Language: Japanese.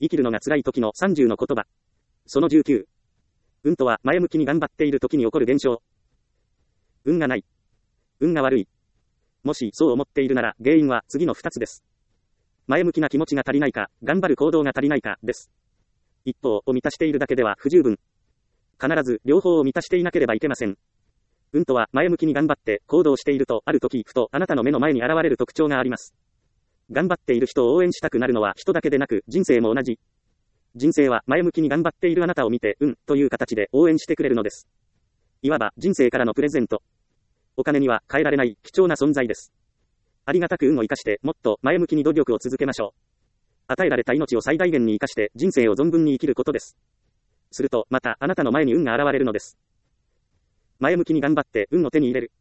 生きるのが辛い時の30の言葉。その19。運とは前向きに頑張っている時に起こる現象。運がない。運が悪い。もしそう思っているなら原因は次の2つです。前向きな気持ちが足りないか、頑張る行動が足りないかです。一方を満たしているだけでは不十分。必ず両方を満たしていなければいけません。運とは前向きに頑張って行動しているとある時ふとあなたの目の前に現れる特徴があります。頑張っている人を応援したくなるのは人だけでなく人生も同じ。人生は前向きに頑張っているあなたを見てという形で応援してくれるのです。いわば人生からのプレゼント。お金には変えられない貴重な存在です。ありがたく運を生かしてもっと前向きに努力を続けましょう。与えられた命を最大限に生かして人生を存分に生きることです。するとまたあなたの前に運が現れるのです。前向きに頑張って運を手に入れる。